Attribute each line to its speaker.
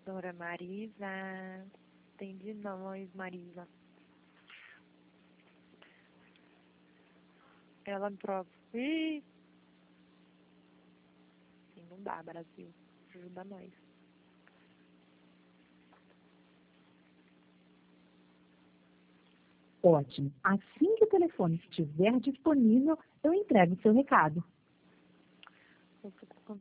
Speaker 1: Dora Marisa. Entendi nós, Marisa. Ela me prova. Ih! Assim não dá, Brasil. Ajuda nós.
Speaker 2: Ótimo. Assim que o telefone estiver disponível, eu entrego o seu recado.